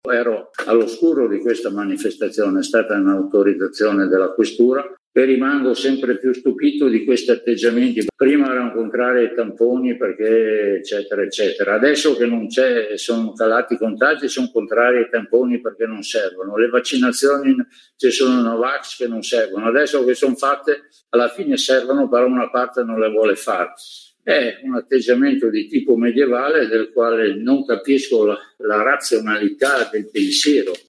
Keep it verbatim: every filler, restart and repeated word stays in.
ero all'oscuro di questa manifestazione, è stata un'autorizzazione della questura, e rimango sempre più stupito di questi atteggiamenti. Prima erano contrari ai tamponi perché eccetera eccetera, adesso che non c'è, sono calati i contagi, sono contrari ai tamponi perché non servono, le vaccinazioni, ci sono Novax che non servono, adesso che sono fatte alla fine servono, però una parte non le vuole fare. È un atteggiamento di tipo medievale del quale non capisco la, la razionalità del pensiero.